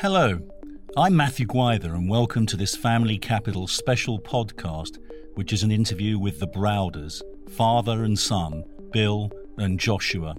Hello, I'm Matthew Gwyther and welcome to this Family Capital special podcast, which is an interview with the Browders, father and son, Bill and Joshua.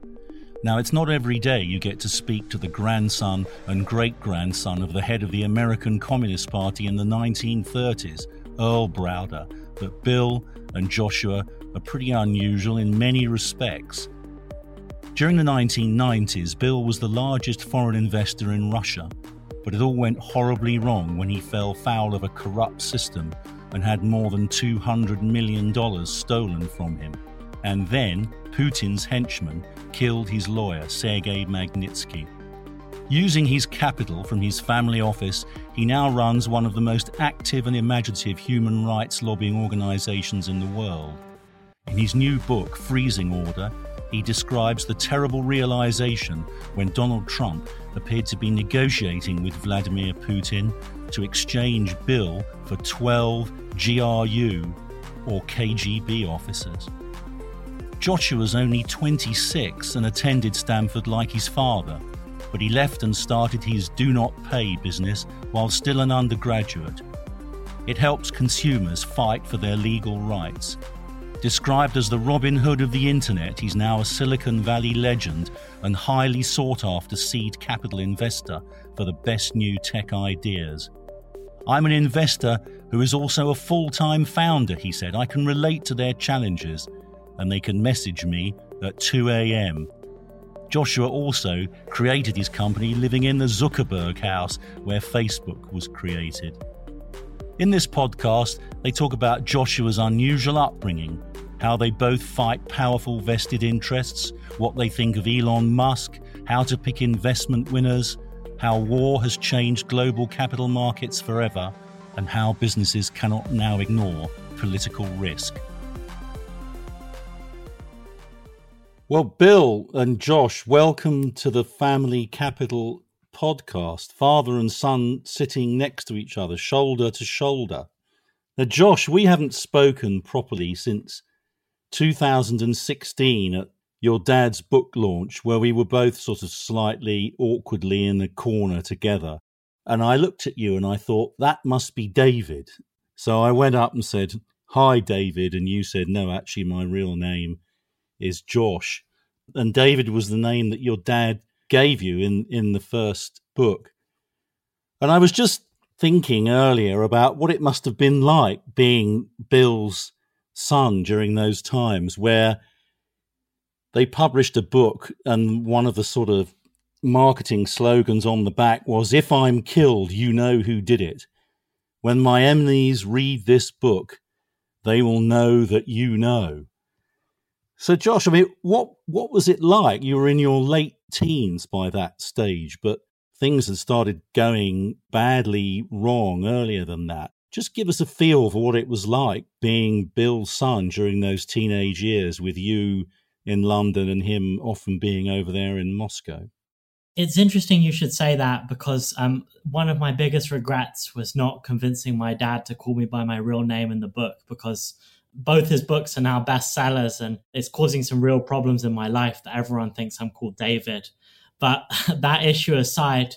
Now, it's not every day you get to speak to the grandson and great-grandson of the head of the American Communist Party in the 1930s, Earl Browder, but Bill and Joshua are pretty unusual in many respects. During the 1990s, Bill was the largest foreign investor in Russia, but it all went horribly wrong when he fell foul of a corrupt system and had more than $200 million stolen from him. And then Putin's henchman killed his lawyer, Sergei Magnitsky. Using his capital from his family office, he now runs one of the most active and imaginative human rights lobbying organizations in the world. In his new book, Freezing Order, he describes the terrible realization when Donald Trump appeared to be negotiating with Vladimir Putin to exchange Bill for 12 GRU or KGB officers. Joshua was only 26 and attended Stanford like his father, but he left and started his Do Not Pay business while still an undergraduate. It helps consumers fight for their legal rights. Described as the Robin Hood of the internet, he's now a Silicon Valley legend and highly sought-after seed capital investor for the best new tech ideas. I'm an investor who is also a full-time founder, he said. I can relate to their challenges, and they can message me at 2 a.m. Joshua also created his company living in the Zuckerberg house where Facebook was created. In this podcast, they talk about Joshua's unusual upbringing, how they both fight powerful vested interests, what they think of Elon Musk, how to pick investment winners, how war has changed global capital markets forever, and how businesses cannot now ignore political risk. Well, Bill and Josh, welcome to the Family Capital podcast. Father and son sitting next to each other, shoulder to shoulder. Now, Josh, we haven't spoken properly since 2016 at your dad's book launch, where we were both sort of slightly awkwardly in the corner together. And I looked at you and I thought, that must be David. So I went up and said, "Hi, David." And you said, "No, actually, my real name is Josh." And David was the name that your dad gave you in the first book. And I was just thinking earlier about what it must have been like being Bill's son during those times where they published a book and one of the sort of marketing slogans on the back was, "If I'm killed, you know who did it. When my enemies read this book, they will know that you know." So, Josh, I mean, what was it like? You were in your late teens by that stage, but things had started going badly wrong earlier than that. Just give us a feel for what it was like being Bill's son during those teenage years with you in London and him often being over there in Moscow. It's interesting you should say that because one of my biggest regrets was not convincing my dad to call me by my real name in the book, because both his books are now bestsellers and it's causing some real problems in my life that everyone thinks I'm called David. But that issue aside,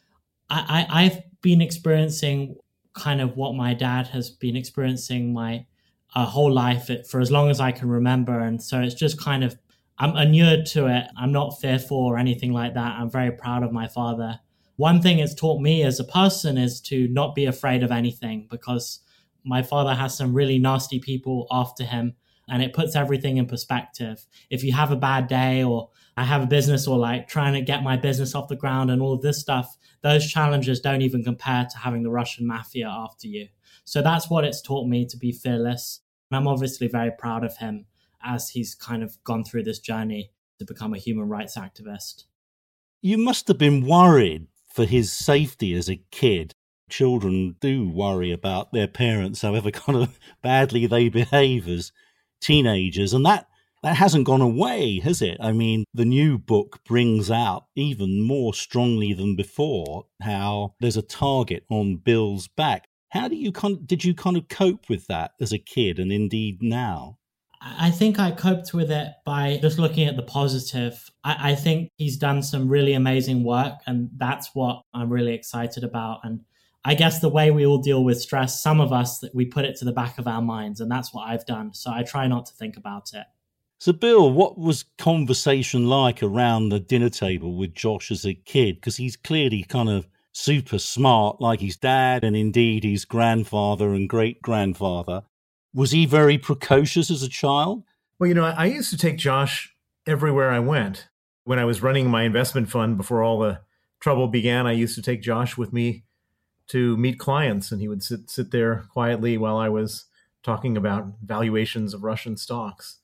I've been experiencing kind of what my dad has been experiencing my whole life for as long as I can remember. And so it's just kind of, I'm inured to it. I'm not fearful or anything like that. I'm very proud of my father. One thing it's taught me as a person is to not be afraid of anything, because my father has some really nasty people after him, and it puts everything in perspective. If you have a bad day, or I have a business, or like trying to get my business off the ground and all of this stuff, those challenges don't even compare to having the Russian mafia after you. So that's what it's taught me, to be fearless. And I'm obviously very proud of him as he's kind of gone through this journey to become a human rights activist. You must have been worried for his safety as a kid. Children do worry about their parents, however kind of badly they behave as teenagers. And that hasn't gone away, has it? I mean, the new book brings out even more strongly than before how there's a target on Bill's back. How did you kind of cope with that as a kid and indeed now? I think I coped with it by just looking at the positive. I think he's done some really amazing work, and that's what I'm really excited about. And I guess the way we all deal with stress, some of us, that we put it to the back of our minds, and that's what I've done. So I try not to think about it. So, Bill, what was conversation like around the dinner table with Josh as a kid? Because he's clearly kind of super smart, like his dad and indeed his grandfather and great-grandfather. Was he very precocious as a child? Well, I used to take Josh everywhere I went. When I was running my investment fund before all the trouble began, I used to take Josh with me to meet clients, and he would sit there quietly while I was talking about valuations of Russian stocks.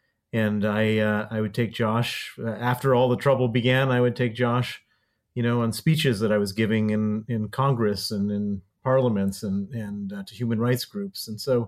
And I would take Josh, after all the trouble began, I would take Josh, on speeches that I was giving in Congress and in parliaments and to human rights groups. And so,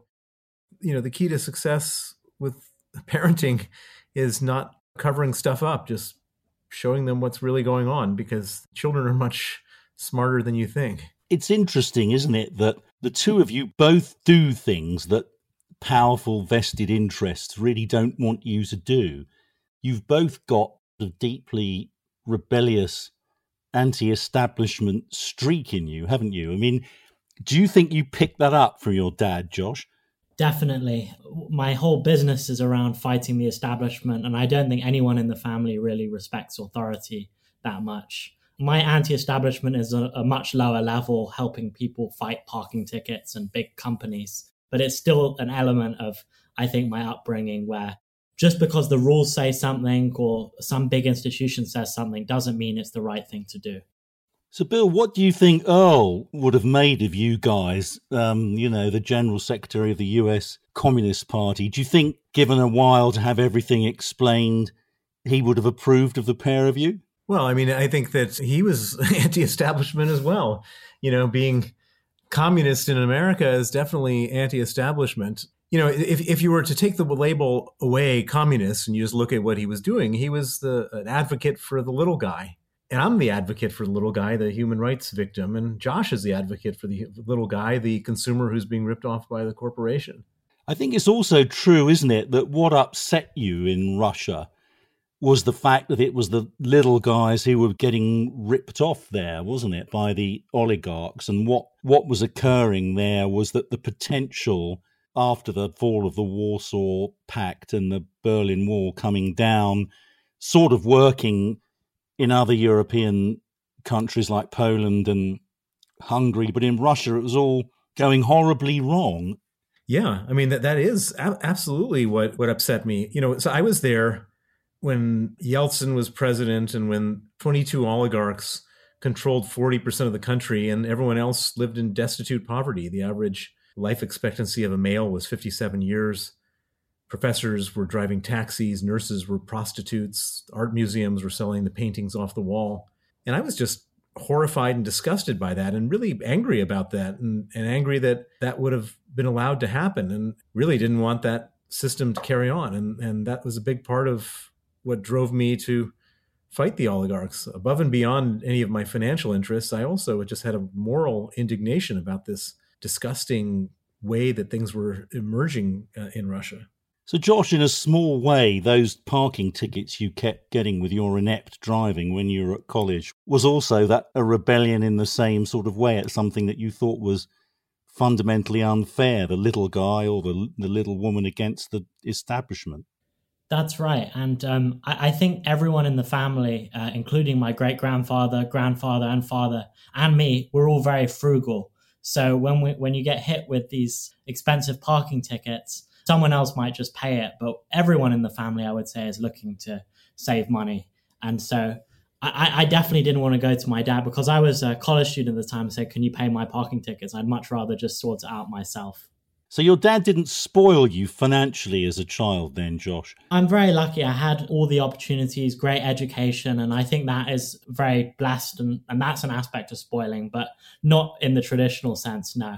the key to success with parenting is not covering stuff up, just showing them what's really going on, because children are much smarter than you think. It's interesting, isn't it, that the two of you both do things that powerful vested interests really don't want you to do. You've both got a deeply rebellious anti-establishment streak in you, haven't you? I mean, do you think you picked that up from your dad, Josh? Definitely. My whole business is around fighting the establishment, and I don't think anyone in the family really respects authority that much. My anti-establishment is a much lower level, helping people fight parking tickets and big companies. But it's still an element of, I think, my upbringing, where just because the rules say something or some big institution says something doesn't mean it's the right thing to do. So, Bill, what do you think Earl would have made of you guys, the General Secretary of the US Communist Party? Do you think, given a while to have everything explained, he would have approved of the pair of you? Well, I mean, I think that he was anti-establishment as well. Being communist in America is definitely anti-establishment. If you were to take the label away, communist, and you just look at what he was doing, he was an advocate for the little guy. And I'm the advocate for the little guy, the human rights victim. And Josh is the advocate for the little guy, the consumer who's being ripped off by the corporation. I think it's also true, isn't it, that what upset you in Russia was the fact that it was the little guys who were getting ripped off there, wasn't it, by the oligarchs. And what was occurring there was that the potential, after the fall of the Warsaw Pact and the Berlin Wall coming down, sort of working in other European countries like Poland and Hungary, but in Russia it was all going horribly wrong. Yeah, I mean, that is absolutely what upset me. So I was there when Yeltsin was president and when 22 oligarchs controlled 40% of the country and everyone else lived in destitute poverty. The average life expectancy of a male was 57 years. Professors were driving taxis, nurses were prostitutes, art museums were selling the paintings off the wall. And I was just horrified and disgusted by that and really angry about that and angry that would have been allowed to happen and really didn't want that system to carry on. And that was a big part of what drove me to fight the oligarchs. Above and beyond any of my financial interests, I also just had a moral indignation about this disgusting way that things were emerging in Russia. So, Josh, in a small way, those parking tickets you kept getting with your inept driving when you were at college was also that a rebellion in the same sort of way at something that you thought was fundamentally unfair, the little guy or the little woman against the establishment. That's right. And I think everyone in the family, including my great-grandfather, grandfather, and father, and me, we're all very frugal. So when you get hit with these expensive parking tickets, someone else might just pay it. But everyone in the family, I would say, is looking to save money. And so I definitely didn't want to go to my dad because I was a college student at the time and said, can you pay my parking tickets? I'd much rather just sort it out myself. So your dad didn't spoil you financially as a child then, Josh? I'm very lucky. I had all the opportunities, great education, and I think that is very blessed, and that's an aspect of spoiling, but not in the traditional sense, no.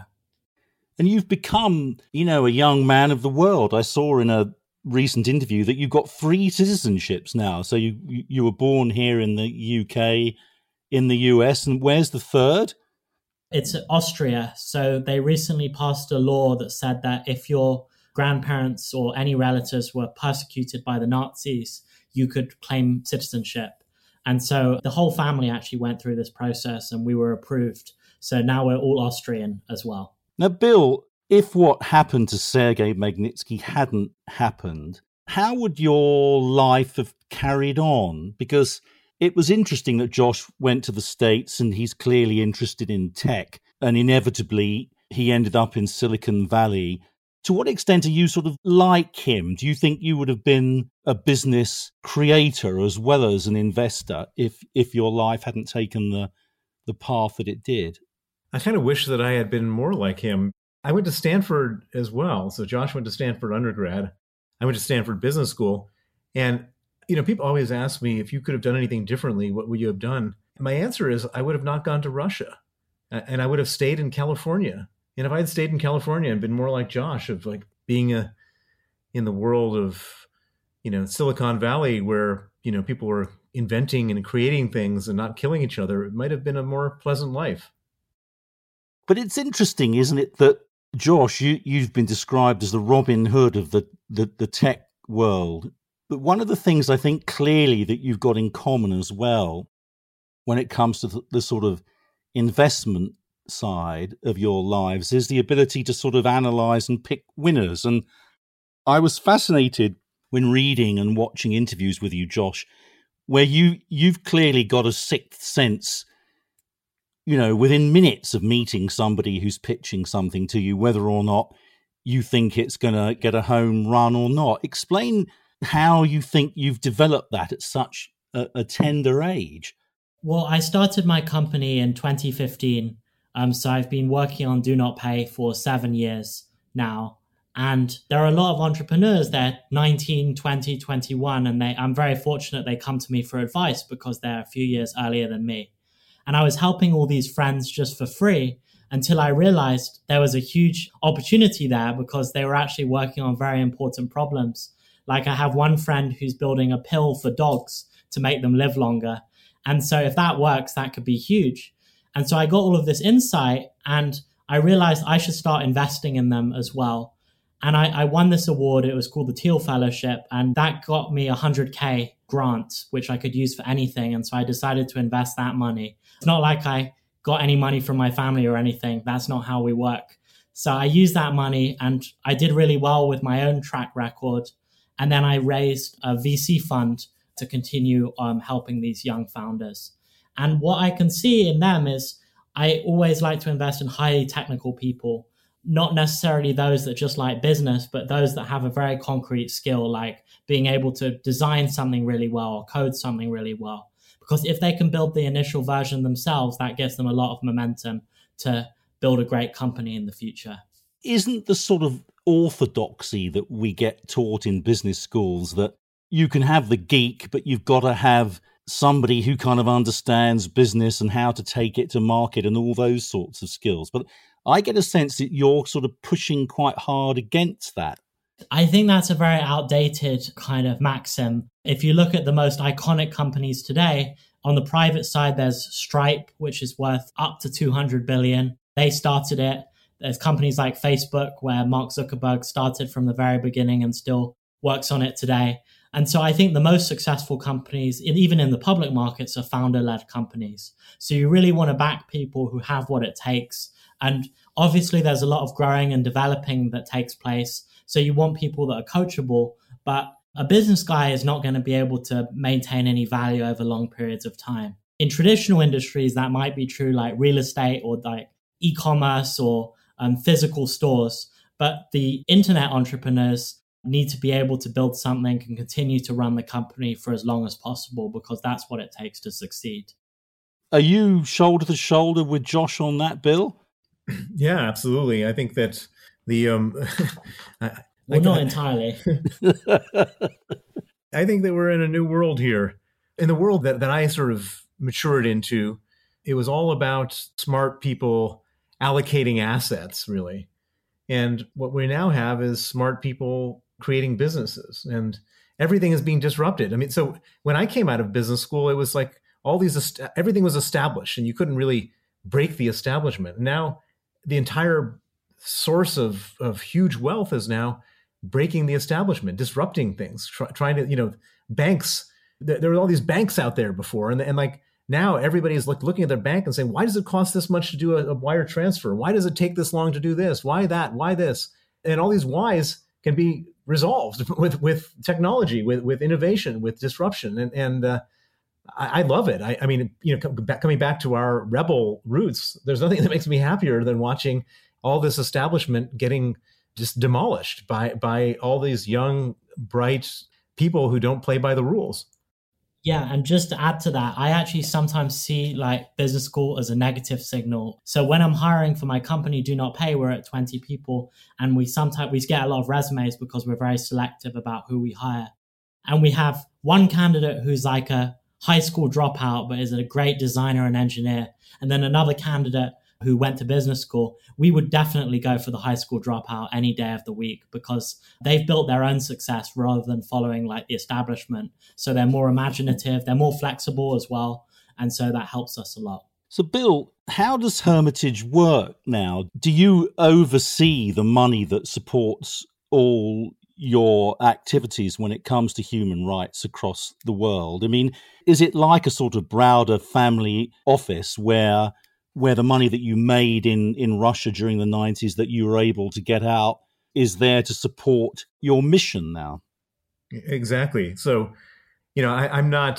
And you've become, a young man of the world. I saw in a recent interview that you've got 3 citizenships now. So you were born here in the UK, in the US, and where's the third? It's Austria. So they recently passed a law that said that if you're grandparents or any relatives were persecuted by the Nazis, you could claim citizenship. And so the whole family actually went through this process and we were approved. So now we're all Austrian as well. Now, Bill, if what happened to Sergei Magnitsky hadn't happened, how would your life have carried on? Because it was interesting that Josh went to the States and he's clearly interested in tech, and inevitably he ended up in Silicon Valley. To what extent are you sort of like him? Do you think you would have been a business creator as well as an investor if your life hadn't taken the path that it did? I kind of wish that I had been more like him. I went to Stanford as well. So Josh went to Stanford undergrad. I went to Stanford Business School. And, people always ask me, if you could have done anything differently, what would you have done? And my answer is I would have not gone to Russia and I would have stayed in California. And if I had stayed in California and been more like Josh, of like being in the world of, Silicon Valley where, people were inventing and creating things and not killing each other, it might have been a more pleasant life. But it's interesting, isn't it, that Josh, you've been described as the Robin Hood of the tech world. But one of the things I think clearly that you've got in common as well when it comes to the sort of investment side of your lives is the ability to sort of analyze and pick winners. And I was fascinated when reading and watching interviews with you, Josh, where you've clearly got a sixth sense, within minutes of meeting somebody who's pitching something to you, whether or not you think it's going to get a home run or not. Explain how you think you've developed that at such a tender age. Well, I started my company in 2015. So I've been working on Do Not Pay for 7 years now. And there are a lot of entrepreneurs, they're 19, 20, 21, and I'm very fortunate they come to me for advice because they're a few years earlier than me. And I was helping all these friends just for free until I realized there was a huge opportunity there because they were actually working on very important problems. Like I have one friend who's building a pill for dogs to make them live longer. And so if that works, that could be huge. And so I got all of this insight and I realized I should start investing in them as well. And I won this award. It was called the Thiel Fellowship. And that got me a $100K grant, which I could use for anything. And so I decided to invest that money. It's not like I got any money from my family or anything. That's not how we work. So I used that money and I did really well with my own track record. And then I raised a VC fund to continue helping these young founders. And what I can see in them is I always like to invest in highly technical people, not necessarily those that just like business, but those that have a very concrete skill, like being able to design something really well or code something really well. Because if they can build the initial version themselves, that gives them a lot of momentum to build a great company in the future. Isn't the sort of orthodoxy that we get taught in business schools that you can have the geek, but you've got to have somebody who kind of understands business and how to take it to market and all those sorts of skills? But I get a sense that you're sort of pushing quite hard against that. I think that's a very outdated kind of maxim. If you look at the most iconic companies today, on the private side, there's Stripe, which is worth up to 200 billion. They started it. There's companies like Facebook, where Mark Zuckerberg started from the very beginning and still works on it today. And so I think the most successful companies, even in the public markets, are founder-led companies. So you really want to back people who have what it takes. And obviously, there's a lot of growing and developing that takes place. So you want people that are coachable, but a business guy is not going to be able to maintain any value over long periods of time. In traditional industries, that might be true, like real estate or like e-commerce or physical stores. But the internet entrepreneurs need to be able to build something and continue to run the company for as long as possible, because that's what it takes to succeed. Are you shoulder to shoulder with Josh on that, Bill? Yeah, absolutely. I think that the not entirely. I think that we're in a new world here. In the world that I sort of matured into, it was all about smart people allocating assets, really. And what we now have is smart people creating businesses, and everything is being disrupted. I mean, so when I came out of business school, it was like everything was established and you couldn't really break the establishment. Now, the entire source of huge wealth is now breaking the establishment, disrupting things, trying to, banks. There were all these banks out there before. And like now everybody is looking at their bank and saying, why does it cost this much to do a wire transfer? Why does it take this long to do this? Why that? Why this? And all these whys can be resolved with technology, with innovation, with disruption. And I love it. I mean, coming back to our rebel roots, there's nothing that makes me happier than watching all this establishment getting just demolished by all these young, bright people who don't play by the rules. Yeah, and just to add to that, I actually sometimes see like business school as a negative signal. So when I'm hiring for my company, Do Not Pay, we're at 20 people, and we get a lot of resumes because we're very selective about who we hire. And we have one candidate who's like a high school dropout, but is a great designer and engineer. And then another candidate who went to business school. We would definitely go for the high school dropout any day of the week because they've built their own success rather than following like the establishment. So they're more imaginative, they're more flexible as well. And so that helps us a lot. So, Bill, how does Hermitage work now? Do you oversee the money that supports all your activities when it comes to human rights across the world? I mean, is it like a sort of Browder family office where the money that you made in Russia during the 90s that you were able to get out is there to support your mission now? Exactly. So, I'm not,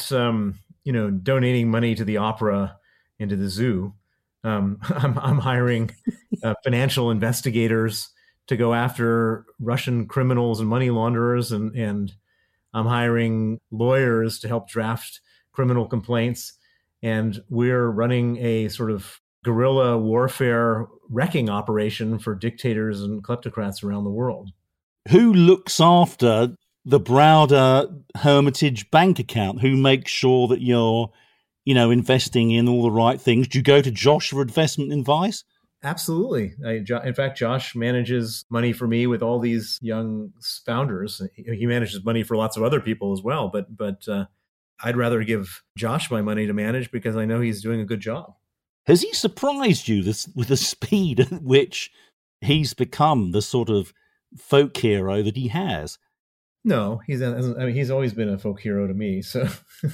donating money to the opera and to the zoo. I'm hiring financial investigators to go after Russian criminals and money launderers, and I'm hiring lawyers to help draft criminal complaints. And we're running a sort of guerrilla warfare wrecking operation for dictators and kleptocrats around the world. Who looks after the Browder Hermitage bank account? Who makes sure that you're, investing in all the right things? Do you go to Josh for investment advice? Absolutely. In fact, Josh manages money for me with all these young founders. He manages money for lots of other people as well. But I'd rather give Josh my money to manage because I know he's doing a good job. Has he surprised you with the speed at which he's become the sort of folk hero that he has? No, he's always been a folk hero to me. So,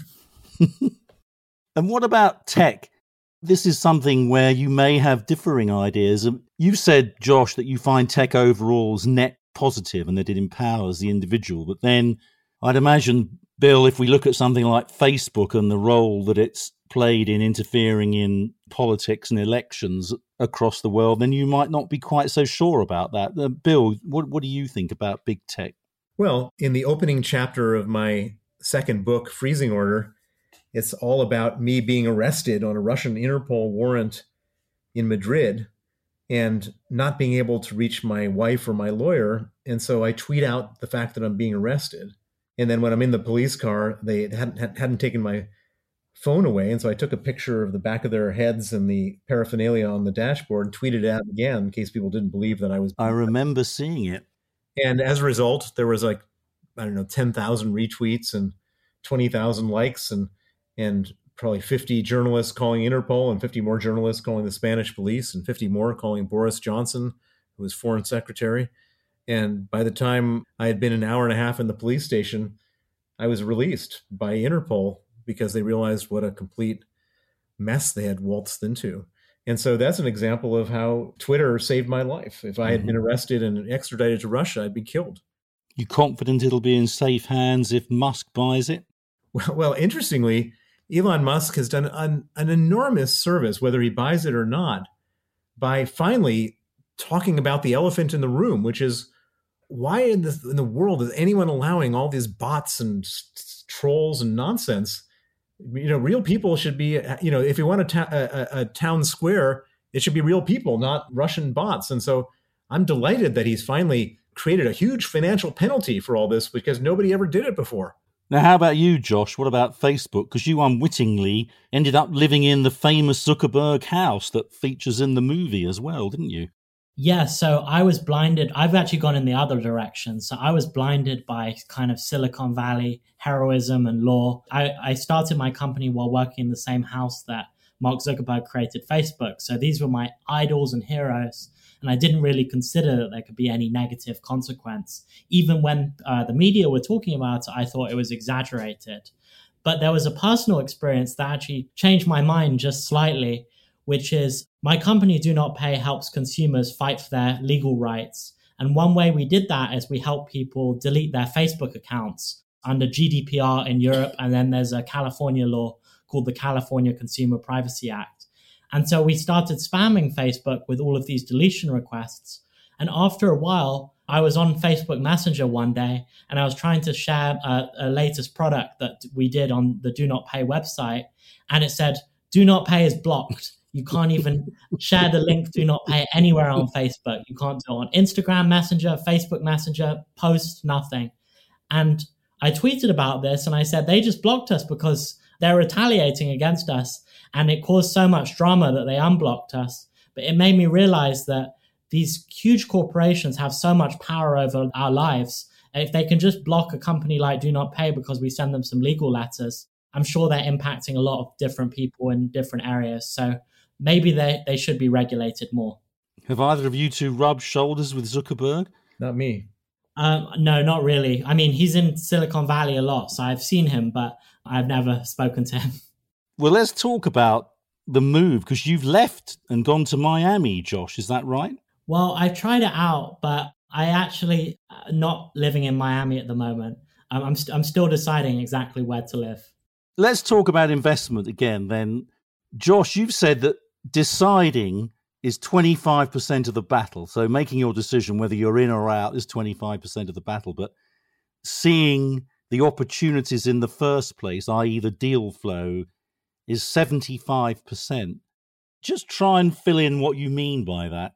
And what about tech? This is something where you may have differing ideas. You said, Josh, that you find tech overall is net positive and that it empowers the individual. But then I'd imagine, Bill, if we look at something like Facebook and the role that it's played in interfering in politics and elections across the world, then you might not be quite so sure about that. Bill, what do you think about big tech? Well, in the opening chapter of my second book, Freezing Order, it's all about me being arrested on a Russian Interpol warrant in Madrid and not being able to reach my wife or my lawyer. And so I tweet out the fact that I'm being arrested. And then when I'm in the police car, they hadn't taken my phone away. And so I took a picture of the back of their heads and the paraphernalia on the dashboard and tweeted it out again in case people didn't believe that I was. I remember seeing it. And as a result, there was 10,000 retweets and 20,000 likes and probably 50 journalists calling Interpol and 50 more journalists calling the Spanish police and 50 more calling Boris Johnson, who was foreign secretary. And by the time I had been an hour and a half in the police station, I was released by Interpol because they realized what a complete mess they had waltzed into. And so that's an example of how Twitter saved my life. If I had been arrested and extradited to Russia, I'd be killed. You confident it'll be in safe hands if Musk buys it? Well, interestingly, Elon Musk has done an enormous service, whether he buys it or not, by finally talking about the elephant in the room, which is why in the world is anyone allowing all these bots and trolls and nonsense? Real people should be, if you want a town square, it should be real people, not Russian bots. And so I'm delighted that he's finally created a huge financial penalty for all this because nobody ever did it before. Now, how about you, Josh? What about Facebook? Because you unwittingly ended up living in the famous Zuckerberg house that features in the movie as well, didn't you? Yeah, so I was blinded. I've actually gone in the other direction. So I was blinded by kind of Silicon Valley heroism and law. I started my company while working in the same house that Mark Zuckerberg created Facebook. So these were my idols and heroes. And I didn't really consider that there could be any negative consequence. Even when the media were talking about it, I thought it was exaggerated. But there was a personal experience that actually changed my mind just slightly, which is my company Do Not Pay helps consumers fight for their legal rights. And one way we did that is we help people delete their Facebook accounts under GDPR in Europe. And then there's a California law called the California Consumer Privacy Act. And so we started spamming Facebook with all of these deletion requests. And after a while, I was on Facebook Messenger one day and I was trying to share a latest product that we did on the Do Not Pay website. And it said, Do Not Pay is blocked. You can't even share the link Do Not Pay anywhere on Facebook. You can't do it on Instagram Messenger, Facebook Messenger, post, nothing. And I tweeted about this and I said, they just blocked us because they're retaliating against us. And it caused so much drama that they unblocked us. But it made me realize that these huge corporations have so much power over our lives. If they can just block a company like Do Not Pay because we send them some legal letters, I'm sure they're impacting a lot of different people in different areas. So maybe they should be regulated more. Have either of you two rubbed shoulders with Zuckerberg? Not me. No, not really. I mean, he's in Silicon Valley a lot, so I've seen him, but I've never spoken to him. Well, let's talk about the move, because you've left and gone to Miami, Josh. Is that right? Well, I tried it out, but I actually not living in Miami at the moment. I'm still deciding exactly where to live. Let's talk about investment again then. Josh, you've said that deciding is 25% of the battle. So making your decision whether you're in or out is 25% of the battle. But seeing the opportunities in the first place, i.e. the deal flow, is 75%. Just try and fill in what you mean by that.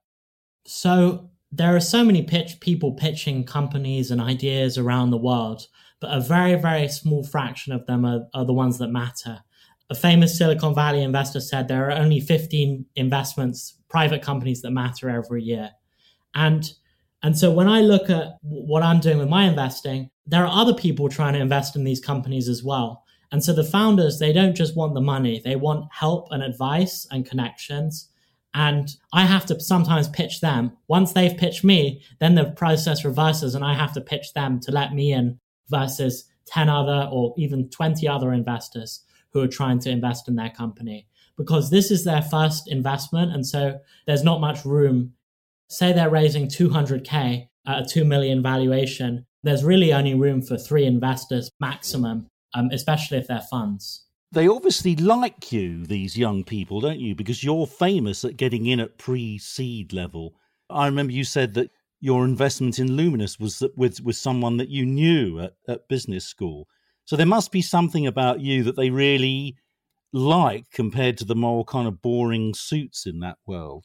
So there are so many people pitching companies and ideas around the world, but a very, very small fraction of them are the ones that matter. A famous Silicon Valley investor said there are only 15 investments, private companies that matter every year. And so when I look at what I'm doing with my investing, there are other people trying to invest in these companies as well. And so the founders, they don't just want the money. They want help and advice and connections. And I have to sometimes pitch them. Once they've pitched me, then the process reverses and I have to pitch them to let me in versus 10 other or even 20 other investors who are trying to invest in their company. Because this is their first investment. And so there's not much room. Say they're raising 200K at a 2 million valuation. There's really only room for 3 investors maximum, especially if they're funds. They obviously like you, these young people, don't you? Because you're famous at getting in at pre-seed level. I remember you said that your investment in Luminous was with someone that you knew at business school. So there must be something about you that they really like compared to the more kind of boring suits in that world.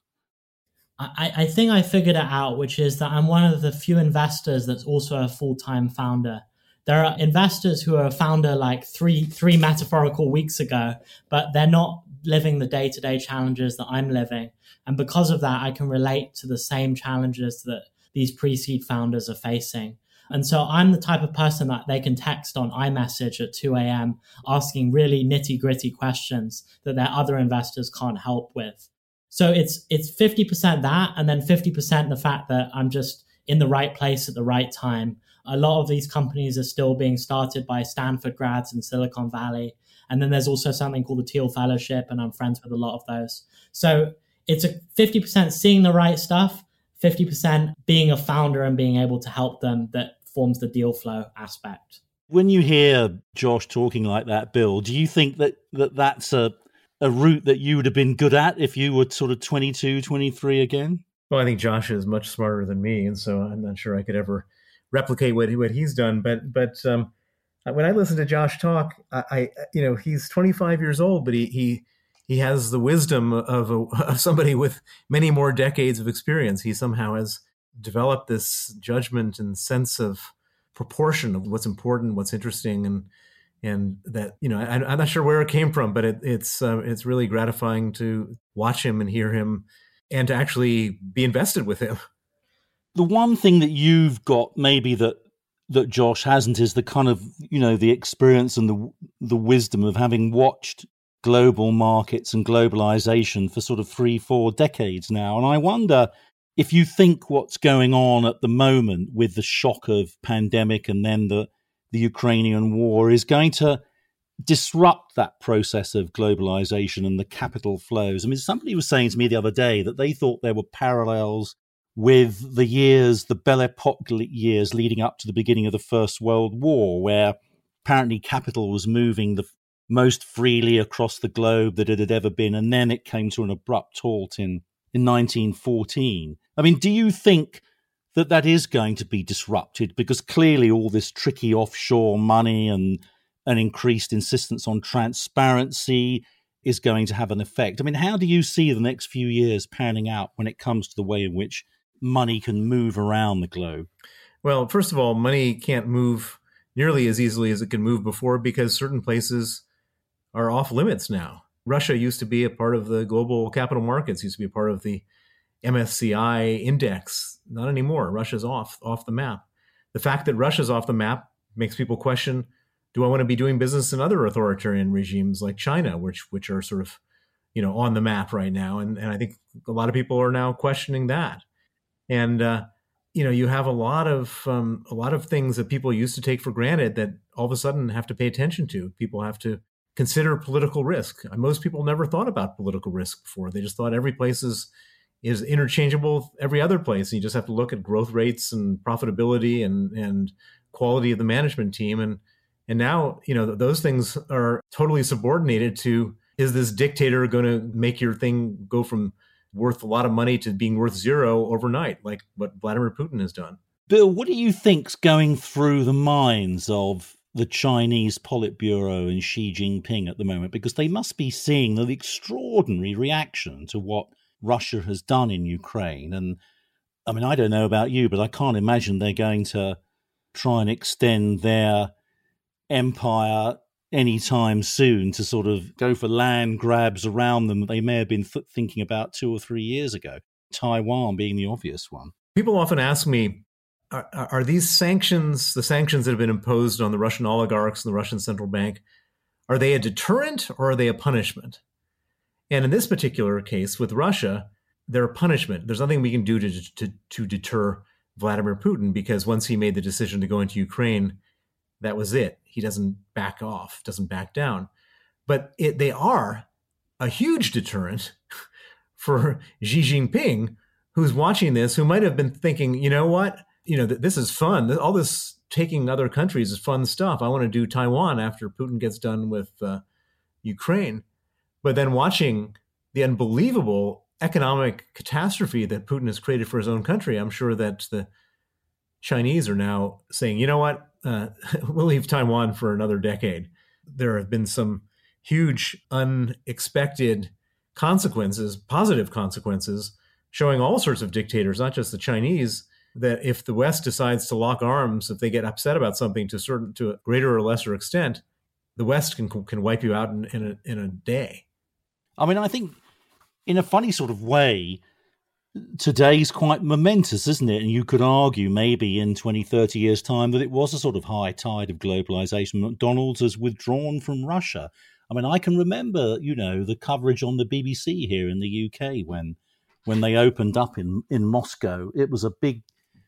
I think I figured it out, which is that I'm one of the few investors that's also a full-time founder. There are investors who are a founder like three metaphorical weeks ago, but they're not living the day-to-day challenges that I'm living. And because of that, I can relate to the same challenges that these pre-seed founders are facing. And so I'm the type of person that they can text on iMessage at 2 a.m. asking really nitty-gritty questions that their other investors can't help with. So it's 50% that, and then 50% the fact that I'm just in the right place at the right time. A lot of these companies are still being started by Stanford grads in Silicon Valley. And then there's also something called the Teal Fellowship, and I'm friends with a lot of those. So it's a 50% seeing the right stuff, 50% being a founder and being able to help them that forms the deal flow aspect. When you hear Josh talking like that, Bill, do you think that that's a route that you would have been good at if you were sort of 22, 23 again? Well, I think Josh is much smarter than me, and so I'm not sure I could ever replicate what he's done. But when I listen to Josh talk, I he's 25 years old, but he has the wisdom of somebody with many more decades of experience. He somehow has developed this judgment and sense of proportion of what's important, what's interesting, and that, I'm not sure where it came from, but it's really gratifying to watch him and hear him and to actually be invested with him. The one thing that you've got maybe that Josh hasn't is the kind of, the experience and the wisdom of having watched global markets and globalization for sort of 3-4 decades now. And I wonder if you think what's going on at the moment with the shock of pandemic and then the Ukrainian war is going to disrupt that process of globalization and the capital flows. I mean, somebody was saying to me the other day that they thought there were parallels with the Belle Epoque years leading up to the beginning of the First World War, where apparently capital was moving the most freely across the globe that it had ever been, and then it came to an abrupt halt in 1914. I mean, do you think that is going to be disrupted? Because clearly all this tricky offshore money and an increased insistence on transparency is going to have an effect. I mean, how do you see the next few years panning out when it comes to the way in which money can move around the globe? Well, first of all, money can't move nearly as easily as it could move before because certain places are off limits now. Russia used to be a part of the global capital markets, used to be a part of the MSCI index. Not anymore. Russia's off the map. The fact that Russia's off the map makes people question, do I want to be doing business in other authoritarian regimes like China, which are sort of, on the map right now? And I think a lot of people are now questioning that. And, you have a lot of things that people used to take for granted that all of a sudden have to pay attention to. People have to consider political risk. Most people never thought about political risk before. They just thought every place is interchangeable with every other place. And you just have to look at growth rates and profitability and quality of the management team. And now, those things are totally subordinated to, is this dictator going to make your thing go from worth a lot of money to being worth zero overnight, like what Vladimir Putin has done? Bill, what do you think's going through the minds of the Chinese Politburo and Xi Jinping at the moment? Because they must be seeing the extraordinary reaction to what Russia has done in Ukraine. And I mean, I don't know about you, but I can't imagine they're going to try and extend their empire anytime soon to sort of go for land grabs around them that they may have been thinking about 2 or 3 years ago, Taiwan being the obvious one. People often ask me, are these sanctions, the sanctions that have been imposed on the Russian oligarchs and the Russian central bank, are they a deterrent or are they a punishment? And in this particular case with Russia, they're a punishment. There's nothing we can do to deter Vladimir Putin, because once he made the decision to go into Ukraine, that was it. He doesn't back off, doesn't back down. But they are a huge deterrent for Xi Jinping, who's watching this, who might have been thinking, you know what? This is fun. All this taking other countries is fun stuff. I want to do Taiwan after Putin gets done with Ukraine. But then watching the unbelievable economic catastrophe that Putin has created for his own country, I'm sure that the Chinese are now saying, you know what? We'll leave Taiwan for another decade. There have been some huge unexpected consequences, positive consequences, showing all sorts of dictators, not just the Chinese, that if the West decides to lock arms, if they get upset about something to a greater or lesser extent, the West can wipe you out in a day. I mean, I think in a funny sort of way, today's quite momentous, isn't it? And you could argue maybe in 20, 30 years' time that it was a sort of high tide of globalization. McDonald's has withdrawn from Russia. I mean, I can remember, the coverage on the BBC here in the UK when they opened up in Moscow. It was a big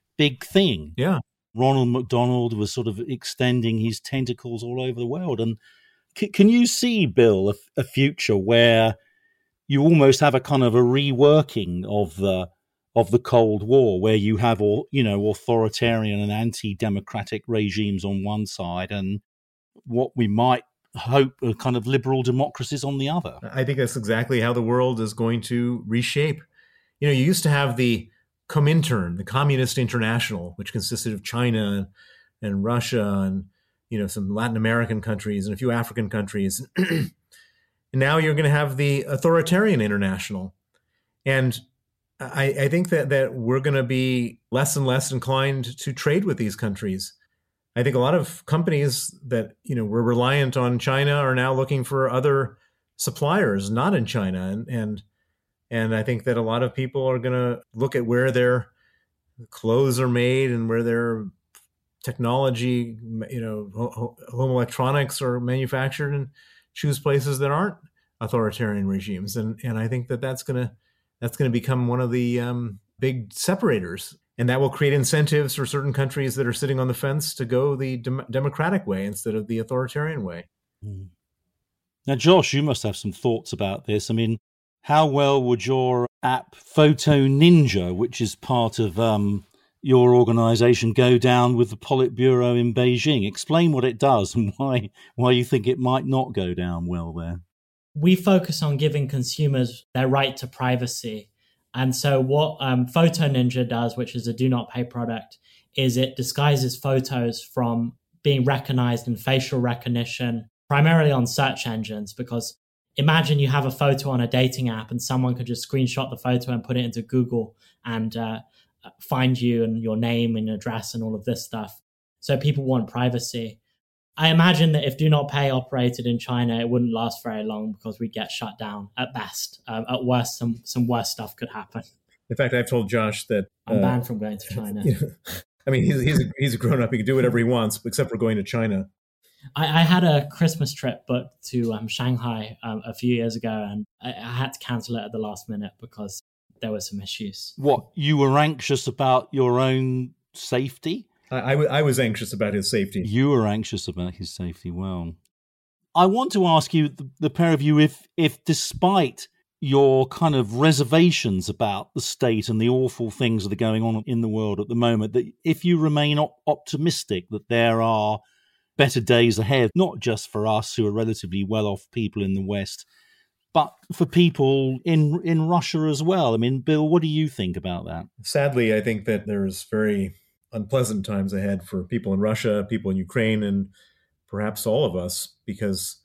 thing. Yeah. Ronald McDonald was sort of extending his tentacles all over the world. And can you see, Bill, a future where you almost have a kind of a reworking of the Cold War, where you have authoritarian and anti-democratic regimes on one side and what we might hope are kind of liberal democracies on the other? I think that's exactly how the world is going to reshape. You used to have the Comintern, the Communist International, which consisted of China and Russia and some Latin American countries and a few African countries. And now you're going to have the Authoritarian International. And I think that we're going to be less and less inclined to trade with these countries. I think a lot of companies that were reliant on China are now looking for other suppliers not in China, and I think that a lot of people are going to look at where their clothes are made and where their technology, home electronics are manufactured, and choose places that aren't authoritarian regimes. And I think that's going to become one of the big separators. And that will create incentives for certain countries that are sitting on the fence to go the democratic way instead of the authoritarian way. Now, Josh, you must have some thoughts about this. I mean, how well would your app Photo Ninja, which is part of your organization, go down with the Politburo in Beijing? Explain what it does and why you think it might not go down well there. We focus on giving consumers their right to privacy. And so what Photo Ninja does, which is a do not pay product, is it disguises photos from being recognized in facial recognition, primarily on search engines. Because imagine you have a photo on a dating app and someone could just screenshot the photo and put it into Google and find you and your name and address and all of this stuff. So people want privacy. I imagine that if Do Not Pay operated in China, it wouldn't last very long because we'd get shut down at best. At worst, some worse stuff could happen. In fact, I've told Josh that I'm banned from going to China. I mean, he's a grown up. He can do whatever he wants, except for going to China. I had a Christmas trip booked to Shanghai a few years ago, and I had to cancel it at the last minute because there were some issues. What, you were anxious about your own safety? I was anxious about his safety. You were anxious about his safety. Well, I want to ask you, the pair of you, if despite your kind of reservations about the state and the awful things that are going on in the world at the moment, that if you remain optimistic that there are better days ahead, not just for us who are relatively well-off people in the West, but for people in Russia as well. I mean, Bill, what do you think about that? Sadly, I think that there's very unpleasant times ahead for people in Russia, people in Ukraine, and perhaps all of us, because,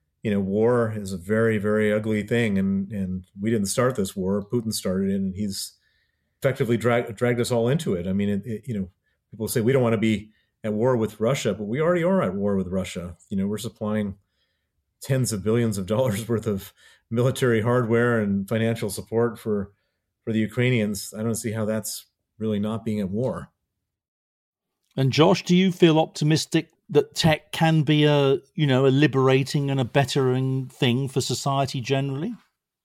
war is a very, very ugly thing. And we didn't start this war. Putin started it, and he's effectively dragged us all into it. I mean, people say we don't want to be at war with Russia, but we already are at war with Russia. We're supplying tens of billions of dollars worth of military hardware and financial support for the Ukrainians. I don't see how that's really not being at war. And Josh, do you feel optimistic that tech can be a liberating and a bettering thing for society generally?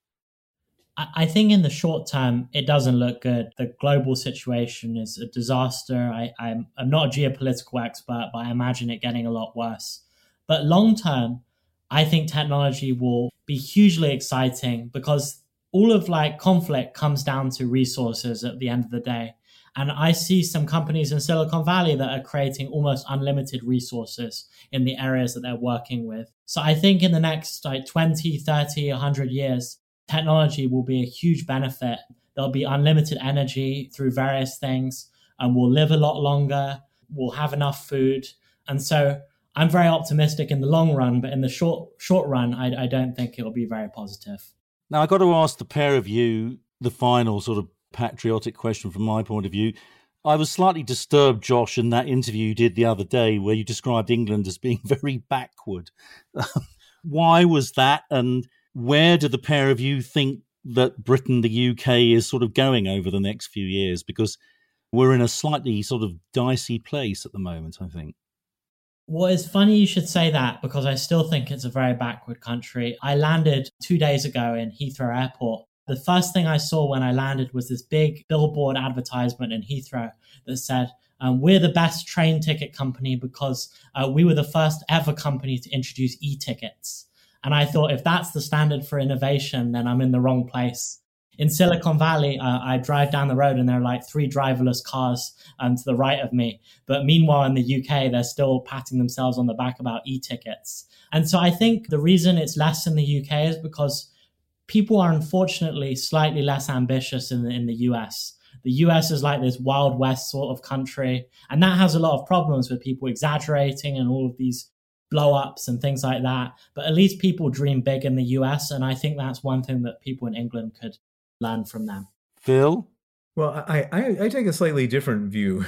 I think in the short term, it doesn't look good. The global situation is a disaster. I'm not a geopolitical expert, but I imagine it getting a lot worse. But long term, I think technology will be hugely exciting because all of conflict comes down to resources at the end of the day. And I see some companies in Silicon Valley that are creating almost unlimited resources in the areas that they're working with. So I think in the next 20, 30, 100 years, technology will be a huge benefit. There'll be unlimited energy through various things, and we'll live a lot longer. We'll have enough food. And so I'm very optimistic in the long run, but in the short run, I don't think it'll be very positive. Now, I've got to ask the pair of you the final sort of patriotic question from my point of view. I was slightly disturbed, Josh, in that interview you did the other day where you described England as being very backward. Why was that? And where do the pair of you think that Britain, the UK, is sort of going over the next few years? Because we're in a slightly sort of dicey place at the moment, I think. Well, it's funny you should say that because I still think it's a very backward country. I landed 2 days ago in Heathrow Airport. The first thing I saw when I landed was this big billboard advertisement in Heathrow that said, we're the best train ticket company because we were the first ever company to introduce e-tickets. And I thought, if that's the standard for innovation, then I'm in the wrong place. In Silicon Valley, I drive down the road and there are 3 driverless cars to the right of me. But meanwhile, in the UK, they're still patting themselves on the back about e-tickets. And so I think the reason it's less in the UK is because people are unfortunately slightly less ambitious in the US. The US is like this Wild West sort of country. And that has a lot of problems with people exaggerating and all of these blow-ups and things like that. But at least people dream big in the US. And I think that's one thing that people in England could learn from them. Phil? Well, I take a slightly different view.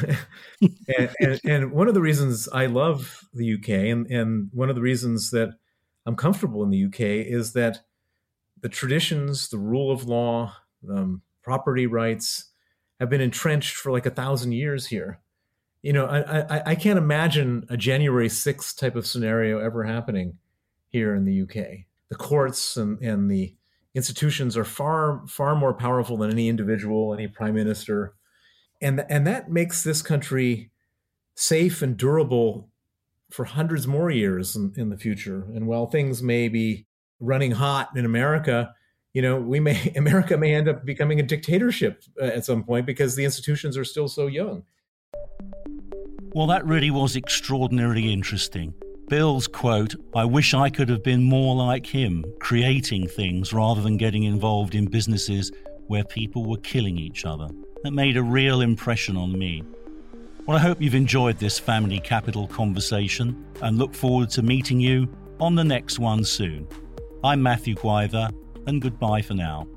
and one of the reasons I love the UK and one of the reasons that I'm comfortable in the UK is that the traditions, the rule of law, property rights have been entrenched for 1,000 years here. I can't imagine a January 6th type of scenario ever happening here in the UK. the courts and the institutions are far more powerful than any individual, any prime minister, and that makes this country safe and durable for hundreds more years in the future. And while things may be running hot in America, America may end up becoming a dictatorship at some point because the institutions are still so young. Well, that really was extraordinarily interesting. Bill's quote, "I wish I could have been more like him, creating things rather than getting involved in businesses where people were killing each other." That made a real impression on me. Well, I hope you've enjoyed this Family Capital conversation and look forward to meeting you on the next one soon. I'm Matthew Gwyther, and goodbye for now.